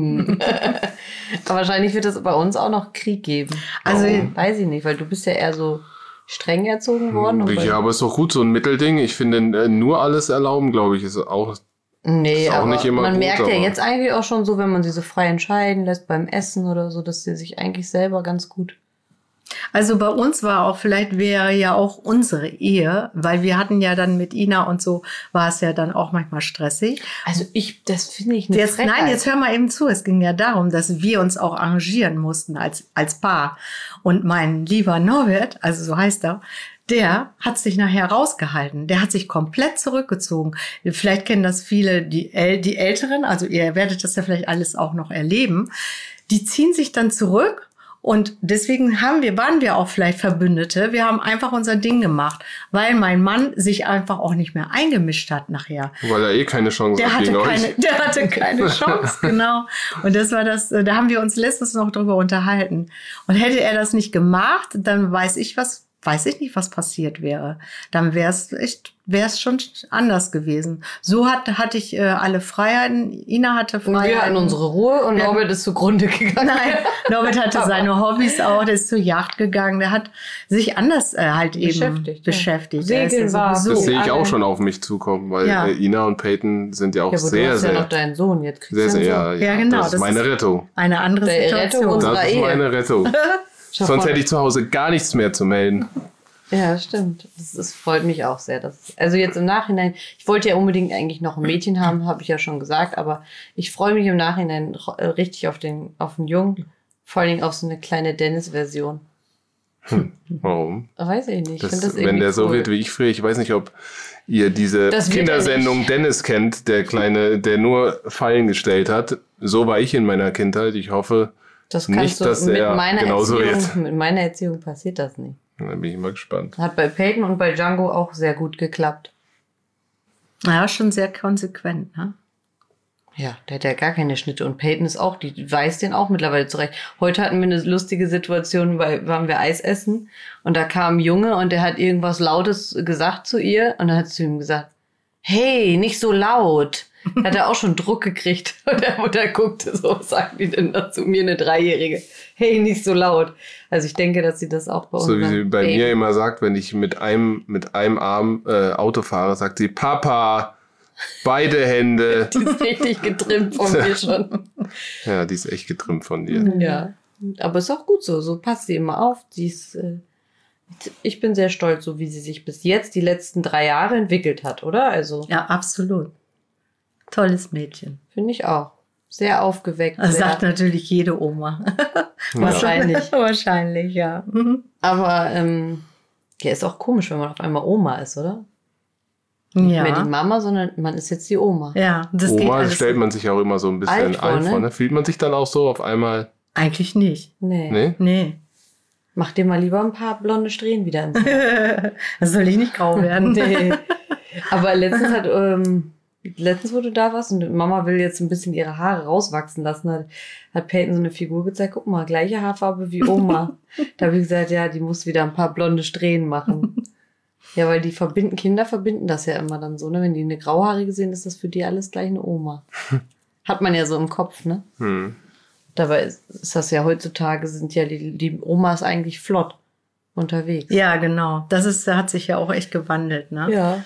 Aber wahrscheinlich wird es bei uns auch noch Krieg geben. Also weiß ich nicht, weil du bist ja eher so streng erzogen worden. Ja, aber ist doch gut, so ein Mittelding. Ich finde, nur alles erlauben, glaube ich, ist auch aber nicht immer man gut, merkt ja aber jetzt eigentlich auch schon so, wenn man sie so frei entscheiden lässt beim Essen oder so, dass sie sich eigentlich selber ganz gut... Also bei uns war auch, vielleicht wäre ja auch unsere Ehe, weil wir hatten ja dann mit Ina und so, war es ja dann auch manchmal stressig. Also das finde ich eine Frechheit. Nein, jetzt hör mal eben zu. Es ging ja darum, dass wir uns auch arrangieren mussten als Paar. Und mein lieber Norbert, also so heißt er, der hat sich nachher rausgehalten. Der hat sich komplett zurückgezogen. Vielleicht kennen das viele, die Älteren, also ihr werdet das ja vielleicht alles auch noch erleben. Die ziehen sich dann zurück. Und deswegen waren wir auch vielleicht Verbündete. Wir haben einfach unser Ding gemacht, weil mein Mann sich einfach auch nicht mehr eingemischt hat nachher. Weil er keine Chance hat gegen euch. Der hatte keine Chance, genau. Und das war das, da haben wir uns letztens noch drüber unterhalten. Und hätte er das nicht gemacht, dann weiß ich nicht, was passiert wäre. Dann wäre es schon anders gewesen. So hatte ich alle Freiheiten. Ina hatte Freiheiten. Und wir hatten unsere Ruhe und Norbert ist zugrunde gegangen. Nein, Norbert hatte seine Hobbys auch. Der ist zur Jagd gegangen. Der hat sich anders beschäftigt. Segeln war sowieso. Das sehe ich auch schon auf mich zukommen, weil Ina und Peyton sind ja auch sehr, du hast sehr... ja noch deinen Sohn, jetzt kriegst sehr, du sehr, ja, genau. Das ist meine Rettung. Eine andere Situation. Das ist meine Rettung. Sonst hätte ich zu Hause gar nichts mehr zu melden. Ja, stimmt. Das freut mich auch sehr. Also jetzt im Nachhinein, ich wollte ja unbedingt eigentlich noch ein Mädchen haben, habe ich ja schon gesagt, aber ich freue mich im Nachhinein richtig auf den Jungen, vor allen Dingen auf so eine kleine Dennis-Version. Warum? Weiß ich nicht. Wenn der so wird wie ich früher, ich weiß nicht, ob ihr diese Kindersendung Dennis kennt, der Kleine, der nur Fallen gestellt hat. So war ich in meiner Kindheit. Ich hoffe nicht, dass er genauso wird. Mit meiner Erziehung passiert das nicht. Da bin ich mal gespannt. Hat bei Peyton und bei Django auch sehr gut geklappt. Ja, schon sehr konsequent, ne? Ja, der hat ja gar keine Schnitte. Und Peyton ist auch, die weiß den auch mittlerweile zurecht. Heute hatten wir eine lustige Situation, weil waren wir Eis essen und da kam ein Junge und der hat irgendwas Lautes gesagt zu ihr und dann hat sie zu ihm gesagt, hey, nicht so laut. Hat er auch schon Druck gekriegt. Und der Mutter guckte so, was sagt die denn da zu mir, eine Dreijährige? Hey, nicht so laut. Also ich denke, dass sie das auch bei uns. So wie sie bei mir immer sagt, wenn ich mit einem Arm Auto fahre, sagt sie, Papa, beide Hände. Die ist richtig getrimmt von mir schon. Ja, die ist echt getrimmt von dir. Ja, aber ist auch gut so. So passt sie immer auf. Sie ist, ich bin sehr stolz, so wie sie sich bis jetzt die letzten 3 Jahre entwickelt hat, oder? Also Ja, absolut. Tolles Mädchen. finde ich auch. Sehr aufgeweckt. Das sehr, sagt natürlich jede Oma. wahrscheinlich. Wahrscheinlich, ja. Mhm. Aber ja, ist auch komisch, wenn man auf einmal Oma ist, oder? Ja. Nicht mehr die Mama, sondern man ist jetzt die Oma. Ja, das geht Oma alles stellt man sich auch immer so ein bisschen alt vor, ne? Fühlt man sich dann auch so auf einmal? eigentlich nicht. Nee. Nee? Nee. Mach dir mal lieber ein paar blonde Strähnen wieder ins Haar. Das soll ich nicht grau werden. Nee. Aber letztens, wo du da warst und Mama will jetzt ein bisschen ihre Haare rauswachsen lassen, hat Peyton so eine Figur gezeigt, guck mal, gleiche Haarfarbe wie Oma. Da habe ich gesagt, ja, die muss wieder ein paar blonde Strähnen machen. Ja, weil Kinder verbinden das ja immer dann so, ne? Wenn die eine grauhaarige sehen, ist das für die alles gleich eine Oma. Hat man ja so im Kopf, ne? Hm. Dabei ist das ja heutzutage, sind ja die Omas eigentlich flott unterwegs. Ja, genau. Hat sich ja auch echt gewandelt, ne? Ja.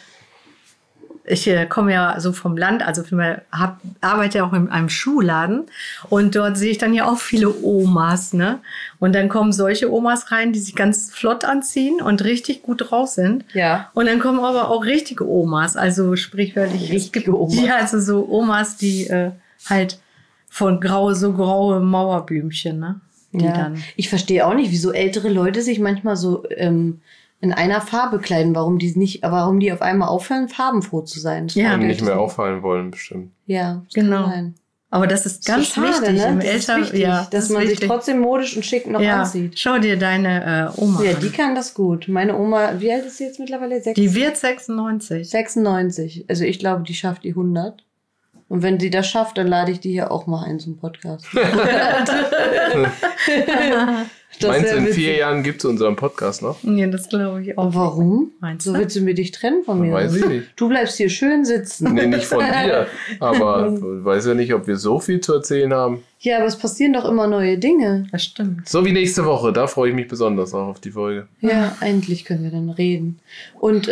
Ich komme ja so vom Land, also arbeite ja auch in einem Schuhladen und dort sehe ich dann ja auch viele Omas, ne? Und dann kommen solche Omas rein, die sich ganz flott anziehen und richtig gut drauf sind. Ja. Und dann kommen aber auch richtige Omas, also sprichwörtlich. Richtige Omas. Ja, also so Omas, die halt von graue Mauerbühmchen, ne? Die Ja. dann. Ich verstehe auch nicht, wieso ältere Leute sich manchmal so in einer Farbe kleiden, warum die auf einmal aufhören, farbenfroh zu sein. Das Ja. verstehe Nicht ich mehr nicht. auffallen wollen, bestimmt. Ja, das Genau. kann sein. Aber das ist ganz So schade, wichtig ne? im Das ist Eltern, wichtig, ja, dass man sich wichtig. trotzdem modisch und schick noch anzieht. Schau dir deine Oma Ja, an. die kann das gut. Meine Oma, wie alt ist sie jetzt mittlerweile? Die wird 96. 96. Also ich glaube, die schafft die 100. Und wenn sie das schafft, dann lade ich die hier auch mal ein zum Podcast. Das Meinst du, wär in witzig. 4 Jahren gibt es unseren Podcast noch? Ja, das glaube ich auch. Und warum? Meinst So du? willst du mir dich trennen von mir? Weiß ich nicht. Du bleibst hier schön sitzen. Nee, nicht von dir. Aber ich weiß ja nicht, ob wir so viel zu erzählen haben. Ja, aber es passieren doch immer neue Dinge. Das stimmt. So wie nächste Woche. Da freue ich mich besonders auch auf die Folge. Ja, endlich können wir dann reden. Und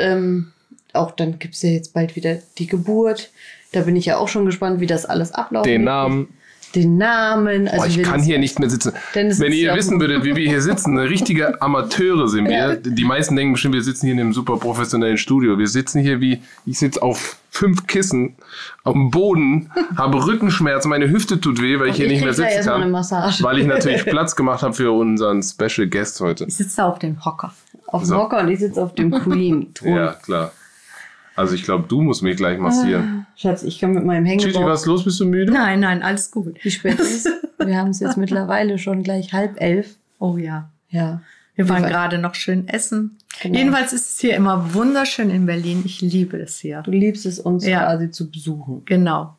auch dann gibt's ja jetzt bald wieder die Geburt. Da bin ich ja auch schon gespannt, wie das alles abläuft. Den Namen. Den Namen. Also Ich kann hier nicht mehr sitzen. Dennis Wenn ist ihr ja wissen auch- würdet, wie wir hier sitzen, eine richtige Amateure sind wir. Die meisten denken bestimmt, wir sitzen hier in einem super professionellen Studio. Wir sitzen hier ich sitze auf 5 Kissen auf dem Boden, habe Rückenschmerzen, meine Hüfte tut weh, weil ich hier nicht mehr krieg da sitzen erstmal eine kann. Massage. Weil ich natürlich Platz gemacht habe für unseren Special Guest heute. Ich sitze auf dem Hocker. Auf dem So. Hocker und ich sitze auf dem Queen-Thron. Ja, klar. Also ich glaube, du musst mich gleich massieren. Schatz, ich kann mit meinem Gigi, Hängebauch. was ist los? Bist du müde? Nein, alles gut. Wie spät ist es? Wir haben es jetzt mittlerweile schon gleich 10:30. Oh ja. Ja. Wir waren Wir- gerade noch schön essen. Genau. Jedenfalls ist es hier immer wunderschön in Berlin. Ich liebe es hier. Du liebst es, uns Ja. quasi zu besuchen. Genau.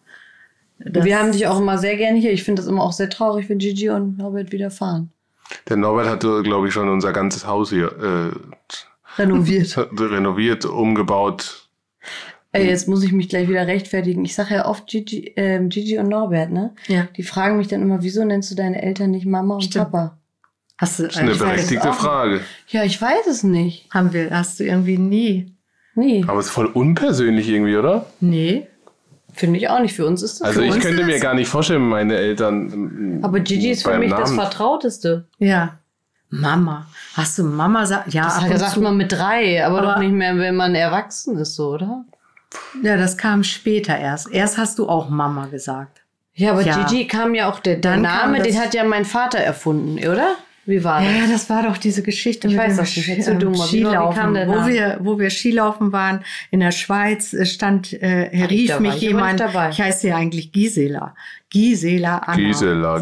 Wir haben dich auch immer sehr gerne hier. Ich finde das immer auch sehr traurig, wenn Gigi und Norbert wieder fahren. Der Norbert hatte, glaube ich, schon unser ganzes Haus hier Renoviert. renoviert, umgebaut. Ey, jetzt muss ich mich gleich wieder rechtfertigen. Ich sage ja oft Gigi und Norbert, ne? Ja. Die fragen mich dann immer, wieso nennst du deine Eltern nicht Mama und Stimmt. Papa? Hast du, Das ist eine ich weiß, berechtigte auch. Frage. Ja, ich weiß es nicht. hast du irgendwie nie? Nee, Aber es ist voll unpersönlich irgendwie, oder? Nee. finde ich auch nicht. Für uns ist das Also für ich uns. könnte mir gar nicht vorstellen, meine Eltern. Aber Gigi ist für beim mich das Namen. Vertrauteste. Ja. Mama. Hast du Mama gesagt? Ja, Das ab und sagt zu. man mit 3, aber doch Aber- nicht mehr, wenn man erwachsen ist, so, oder? Ja, das kam später erst. Erst hast du auch Mama gesagt. Ja, aber Ja. Gigi kam ja auch, der Dann kam Name, den das- hat ja mein Vater erfunden, oder? Wie war das? Ja, das war doch diese Geschichte Ich mit weiß dem das nicht, erzähl du mal. Wie war- wie Skilaufen, kam der Name? wo wir Skilaufen waren in der Schweiz, rief da war mich ich aber jemand, nicht dabei. ich heiße ja eigentlich Gisela. Gisela Anna. Gisela.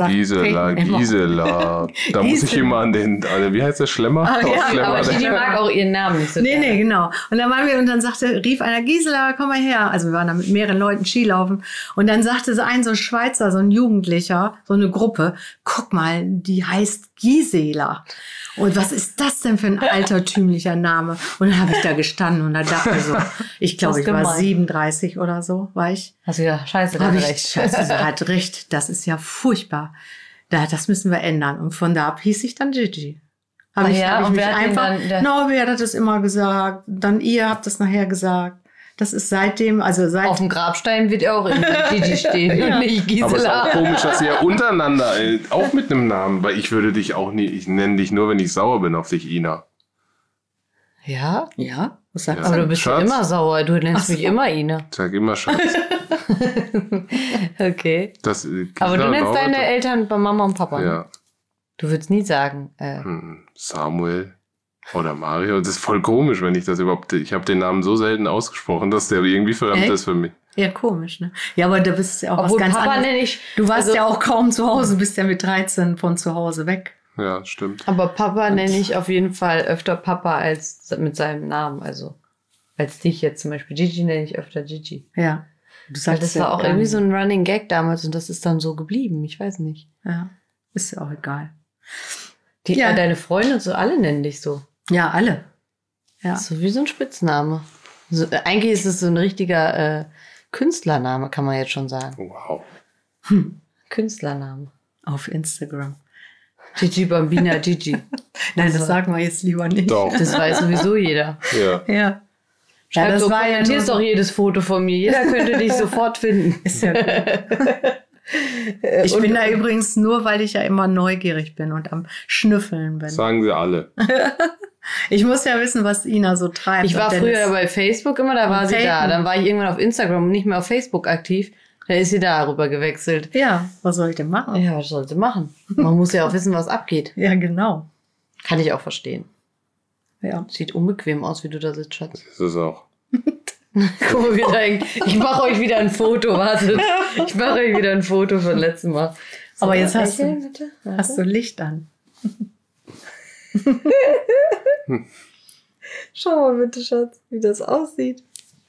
Da muss ich immer an den, also wie heißt der, Schlemmer? Ja, aber Gigi mag auch ihren Namen nicht so gerne. Nee, genau. Und dann waren wir, und dann rief einer, Gisela, komm mal her. Also wir waren da mit mehreren Leuten Skilaufen. Und dann sagte so ein Schweizer, so ein Jugendlicher, so eine Gruppe, guck mal, die heißt Gisela. Und was ist das denn für ein altertümlicher Name? Und dann habe ich da gestanden und da dachte so, ich glaube, ich war 37 oder so, war ich. Hast du gedacht, scheiße, der hat recht. Scheiße, der hat recht, das ist ja furchtbar. Das müssen wir ändern. Und von da ab hieß ich dann Gigi. Hab ich und mich wer hat einfach, dann, wer hat das immer gesagt? Dann ihr habt das nachher gesagt. Das ist seitdem, also seit... Auf dem Grabstein wird ja auch immer Gigi stehen und nicht Gisela. Aber es ist auch komisch, dass ihr untereinander auch mit einem Namen, weil ich würde dich auch nie, ich nenne dich nur, wenn ich sauer bin auf dich, Ina. Ja? Ja? Was sagst Aber du? du bist Schatz? immer sauer. Du nennst mich immer Ina. Ich sag immer Schatz. Okay. Das, Aber du nennst Laura, deine Eltern bei Mama und Papa. Ja. Du würdest nie sagen, Samuel oder Mario. Das ist voll komisch, wenn ich das überhaupt... Ich habe den Namen so selten ausgesprochen, dass der irgendwie fremd ist für mich. Ja, komisch, ne? Ja, aber du bist ja auch obwohl was ganz Papa anderes. nenne ich. Du warst also, ja auch kaum zu Hause, bist ja mit 13 von zu Hause weg. Ja, stimmt. Aber Papa nenne ich auf jeden Fall öfter Papa als mit seinem Namen. Also als dich jetzt zum Beispiel. Gigi nenne ich öfter Gigi. Ja. Du Weil sagst das ja war auch irgendwie so ein Running Gag damals und das ist dann so geblieben. Ich weiß nicht. Ja, ist ja auch egal. Deine Freunde und so, alle nennen dich so. Ja, alle. Ja. Das ist so wie so ein Spitzname. So, eigentlich ist es so ein richtiger Künstlername, kann man jetzt schon sagen. Wow. Künstlername. Auf Instagram. Gigi Bambina Gigi. Nein, das sagen wir jetzt lieber nicht. Doch. Das weiß sowieso jeder. Ja. Ja. Schreib das so, war ja kommentierst nur doch so- jedes Foto von mir. Jeder könnte dich sofort finden. Ist ja gut. Ich bin da übrigens nur, weil ich ja immer neugierig bin und am Schnüffeln bin. Sagen sie alle. Ich muss ja wissen, was Ina so treibt. Ich war Und früher Dennis- bei Facebook immer, da war sie da. Faken. Dann war ich irgendwann auf Instagram und nicht mehr auf Facebook aktiv. Da ist sie darüber gewechselt. Ja, was soll ich denn machen? Ja, was soll sie machen? Man muss ja auch wissen, was abgeht. Ja, genau. Kann ich auch verstehen. Ja. Sieht unbequem aus, wie du da sitzt, Schatz. Das ist auch. Guck mal, ich mache euch wieder ein Foto, wartet. Ich mache euch wieder ein Foto von letztem Mal. So, Aber jetzt hast lächeln, du- bitte. Hast du Licht an? Schau mal bitte, Schatz, wie das aussieht.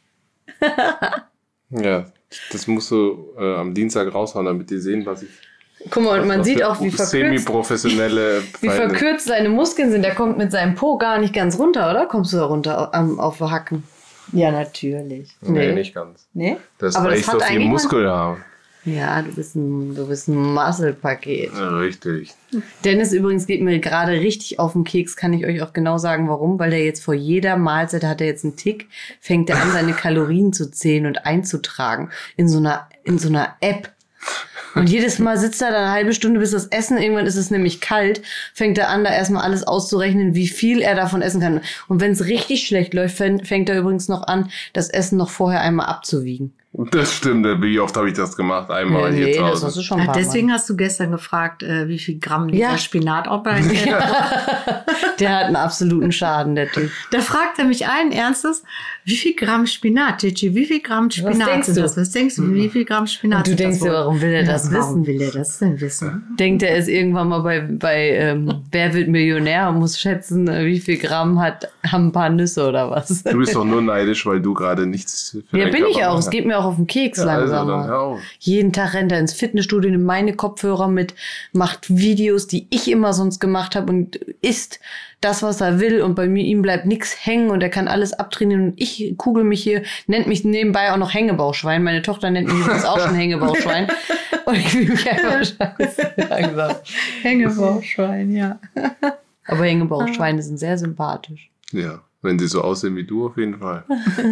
Ja, das musst du am Dienstag raushauen, damit die sehen, was ich. Guck mal, und man was sieht für auch, wie verkürzt, semi-professionelle wie verkürzt seine Muskeln sind. Der kommt mit seinem Po gar nicht ganz runter, oder? Kommst du da runter auf die Hacken? Ja, natürlich. Nee, Nee. nicht ganz. Nee? Das Aber weil das ich so hat viel eigentlich Muskel habe. Ja, du bist ein Muskelpaket. Ja, richtig. Dennis übrigens geht mir gerade richtig auf den Keks, kann ich euch auch genau sagen, warum. Weil der jetzt vor jeder Mahlzeit, hat er jetzt einen Tick, fängt er an, seine Kalorien zu zählen und einzutragen in so einer App. Und jedes Mal sitzt er da eine halbe Stunde, bis das Essen, irgendwann ist es nämlich kalt, fängt er an, da erstmal alles auszurechnen, wie viel er davon essen kann. Und wenn es richtig schlecht läuft, fängt er übrigens noch an, das Essen noch vorher einmal abzuwiegen. Das stimmt. Wie oft habe ich das gemacht? Einmal hier zu das hast Hause. du schon ein Ah, paar deswegen hast du gestern gefragt, wie viel Gramm dieser Ja. Spinat auch bei dir hat. Mal. Der hat einen absoluten Schaden, der Typ. Da fragt er mich allen Ernstes, wie viel Gramm Spinat, Gigi, wie viel Gramm Spinat denkst sind du? das? Was denkst du, wie viel Gramm Spinat Und du sind denkst das dir, wohl? warum will er das Warum wissen? will er das denn wissen? Denkt, er ist irgendwann mal bei Wer wird Millionär und muss schätzen, wie viel Gramm haben ein paar Nüsse oder was. Du bist doch nur neidisch, weil du gerade nichts für Ja, deinen bin ich Körper auch. Es machst. geht mir auch auf den Keks Ja, also, langsam. dann hör auf. Jeden Tag rennt er ins Fitnessstudio, nimmt meine Kopfhörer mit, macht Videos, die ich immer sonst gemacht habe und isst das, was er will. Und bei ihm bleibt nichts hängen und er kann alles abtrainieren. Und ich kugel mich hier, nennt mich nebenbei auch noch Hängebauchschwein. Meine Tochter nennt mich übrigens auch schon Hängebauchschwein. Und ich fühle mich einfach scheiße langsam. Hängebauchschwein, ja. Aber Hängebauchschweine sind sehr sympathisch. Ja, wenn sie so aussehen wie du, auf jeden Fall.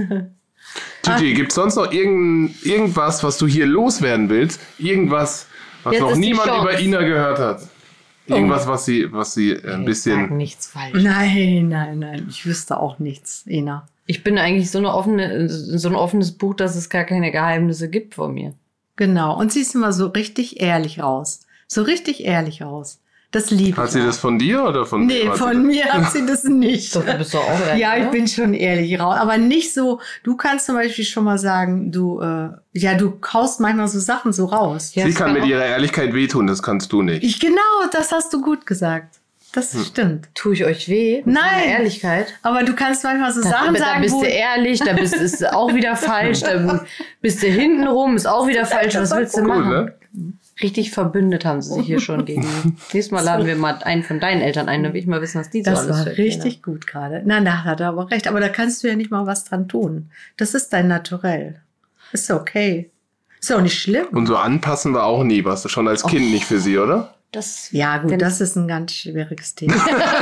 Gigi, gibt es sonst noch irgendwas, was du hier loswerden willst? Irgendwas, was Jetzt noch ist die niemand Chance. über Ina gehört hat? Irgendwas, was sie ein Sag bisschen... nichts falsch. Nein. Ich wüsste auch nichts, Ina. Ich bin eigentlich so ein offenes Buch, dass es gar keine Geheimnisse gibt von mir. Genau. Und siehst immer so richtig ehrlich raus. So richtig ehrlich raus. Das liebe ich. Hat sie das von dir oder von Nee, wem hat sie von mir hat sie das nicht. Doch, du bist doch auch ehrlich, Ja, ich oder? bin schon ehrlich raus. Aber nicht so, du kannst zum Beispiel schon mal sagen, du kaust manchmal so Sachen so raus. Ja, Sie das kann mit auch- ihrer Ehrlichkeit wehtun, das kannst du nicht. Genau, das hast du gut gesagt. Das stimmt. Tue ich euch weh? Mit Nein. meiner Ehrlichkeit? Aber du kannst manchmal so Sachen Da sagen, bist wo... du ehrlich, da ist auch wieder falsch, da bist du hinten rum, ist auch wieder falsch. Was willst du Gut, machen? ne? Richtig verbündet haben sie sich hier schon gegen. Nächstes Mal laden wir mal einen von deinen Eltern ein, dann will ich mal wissen, was die so Das alles war zu erzählen richtig gut gerade. Nein, da hat er aber recht. Aber da kannst du ja nicht mal was dran tun. Das ist dein Naturell. Ist okay. Ist ja auch nicht schlimm. Und so anpassen war auch nie was. Schon als Kind nicht für sie, oder? haben. Das, Ja, gut, Wenn- das ist ein ganz schwieriges Thema.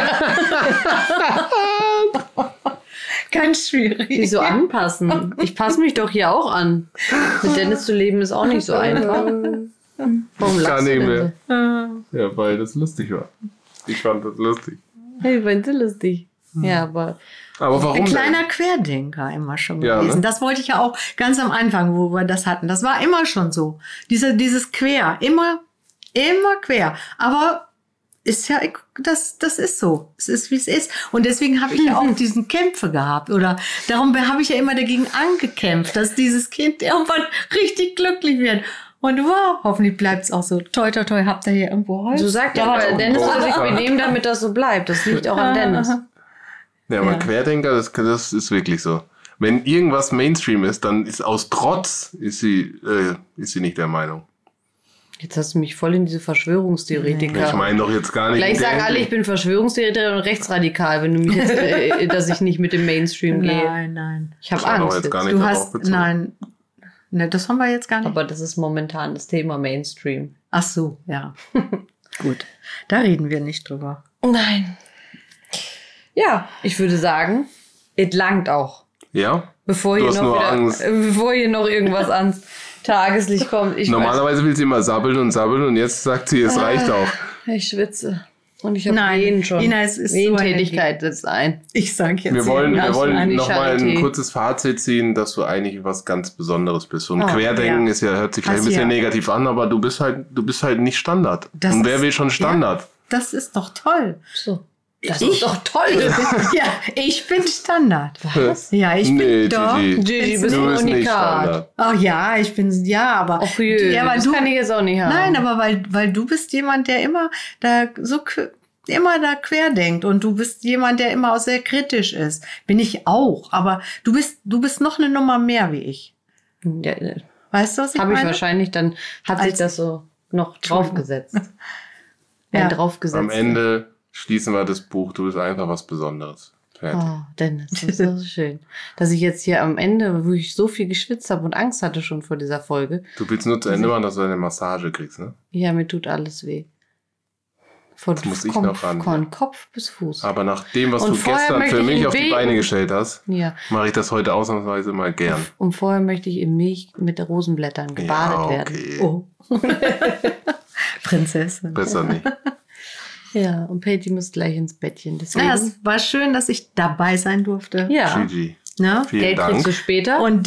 Ganz schwierig. Wieso anpassen? Ich passe mich doch hier auch an. Mit Dennis zu leben ist auch nicht so einfach. Warum Gar lachst du nicht denn mehr. so? Ja, weil das lustig war. Ich fand das lustig. Hey, war so lustig. Ja, aber Aber warum Ein denn? kleiner Querdenker immer schon Ja, gewesen. ne? Das wollte ich ja auch ganz am Anfang, wo wir das hatten. Das war immer schon so. Dieses Quer. Immer quer. Aber ist ja, das ist so. Es ist, wie es ist. Und deswegen habe ich ja auch diesen Kämpfe gehabt. Oder darum habe ich ja immer dagegen angekämpft, dass dieses Kind irgendwann richtig glücklich wird. Und wow, hoffentlich bleibt es auch so. Toi, toi, toi, habt ihr hier irgendwo Holz? so sagt ja, weil Dennis soll sich benehmen, damit das so bleibt. Das liegt auch an Dennis. Ja, aber Ja. Querdenker, das ist wirklich so. Wenn irgendwas Mainstream ist, dann ist aus Trotz ist sie nicht der Meinung. Jetzt hast du mich voll in diese Verschwörungstheoretiker. Ich meine doch jetzt gar nicht. Gleich in der sagen alle, ich Hinsicht. bin Verschwörungstheoretiker und rechtsradikal, wenn du mich jetzt, dass ich nicht mit dem Mainstream gehe. Nein. Ich habe Das war doch Angst. jetzt gar Jetzt. nicht Du darauf hast, bezogen. nein. Ne, das haben wir jetzt gar nicht. Aber das ist momentan das Thema Mainstream. Ach so, ja. Gut. Da reden wir nicht drüber. Nein. Ja, ich würde sagen, es langt auch. Ja? Bevor Du hier, hast noch nur wieder, Angst. bevor hier noch irgendwas ans Tageslicht kommt. Ich Normalerweise will sie immer sabbeln und jetzt sagt sie, es reicht auch. ich schwitze. Und ich habe Nein, Wehen schon. Ina, es ist so Wehentätigkeit setzt ein. Ich sag jetzt. Wir wollen Ja, eine nochmal ein Charité. kurzes Fazit ziehen, dass du eigentlich was ganz Besonderes bist. Und Oh, Querdenken ja. hört sich vielleicht ein Hast bisschen ja. negativ an, aber du bist halt nicht Standard. Das und wer ist- will schon Standard? Das ist doch toll. So. Das Ich- ist doch toll. Ja, ich bin Standard. Was? Ja, ich Nee, bin doch. Gigi. Gigi, bist Du ein bist nicht Unikat. Standard. Ach ja, ich bin, ja, aber. Ach jö, ja, weil das du, kann ich jetzt auch nicht haben. nein, aber weil du bist jemand, der immer da so immer da querdenkt und du bist jemand, der immer auch sehr kritisch ist. Bin ich auch, aber du bist noch eine Nummer mehr wie ich. Ja, Weißt du, was ich habe ich meine? wahrscheinlich, dann hat sich Als- das so noch draufgesetzt. Ja. Draufgesetzt. Am Ende schließen wir das Buch. Du bist einfach was Besonderes. Fertig. Oh, Dennis, das ist so schön. Dass ich jetzt hier am Ende, wo ich so viel geschwitzt habe und Angst hatte schon vor dieser Folge, Du willst nur zu Ende machen, dass du eine Massage kriegst, ne? ja, mir tut alles weh. Von muss ich noch ran. Von Kopf bis Fuß. Aber nach dem, was Und du vorher gestern möchte für ich mich ihn auf die beten. Beine gestellt hast, Ja. mache ich das heute ausnahmsweise mal gern. Und vorher möchte ich in Milch mit Rosenblättern gebadet werden. Oh. Prinzessin. Besser nicht. Ja, und Patty muss gleich ins Bettchen. Deswegen. Ja, es war schön, dass ich dabei sein durfte. Ja. Gigi, Ne? vielen Geld kriegst Dank. du später. Und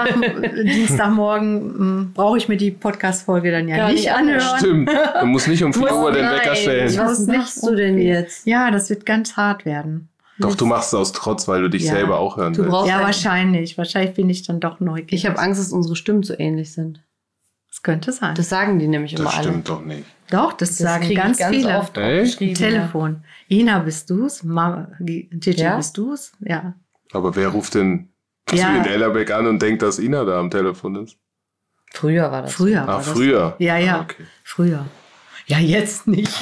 Dienstagmorgen brauche ich mir die Podcast-Folge dann ja Ja, nicht nicht anhören. Stimmt. Du musst nicht um 4 Uhr den Nein, Wecker stellen. muss Was nicht machst du denn jetzt? Ja, das wird ganz hart werden. Doch, du machst es aus Trotz, weil du dich Ja. selber auch hören Du willst. brauchst Ja, ein- wahrscheinlich. Wahrscheinlich bin ich dann doch neugierig. Ich habe Angst, dass unsere Stimmen so ähnlich sind. Das könnte sein. Das sagen die nämlich immer Das alle. stimmt doch nicht. Doch, das, sagen krieg ich ganz viele. oft Echt? aufgeschrieben, Telefon. Ina, bist du's? Mama, Gigi, Ja? bist du's? Ja. Aber wer ruft denn Ja. in Ellerbeck an und denkt, dass Ina da am Telefon ist? Ja. Früher war das. Früher. war Ah, das. früher. Ja, ja. Ah, okay. Früher. Ja, jetzt nicht.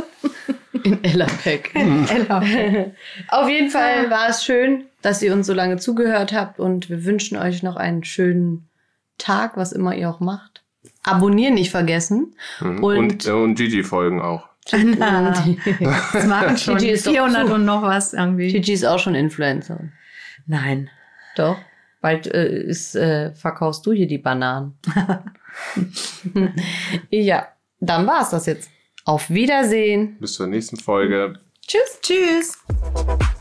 In Ellerbeck. Ella. Auf jeden Fall war es schön, dass ihr uns so lange zugehört habt und wir wünschen euch noch einen schönen Tag, was immer ihr auch macht. Abonnieren nicht vergessen. Mhm. Und- Und Gigi folgen auch. Na, das machen schon Gigi ist doch 400 zu. und noch was irgendwie. Gigi ist auch schon Influencer. Nein. Doch. Bald verkaufst du hier die Bananen. Ja, dann war's das jetzt. Auf Wiedersehen. Bis zur nächsten Folge. Tschüss. Tschüss.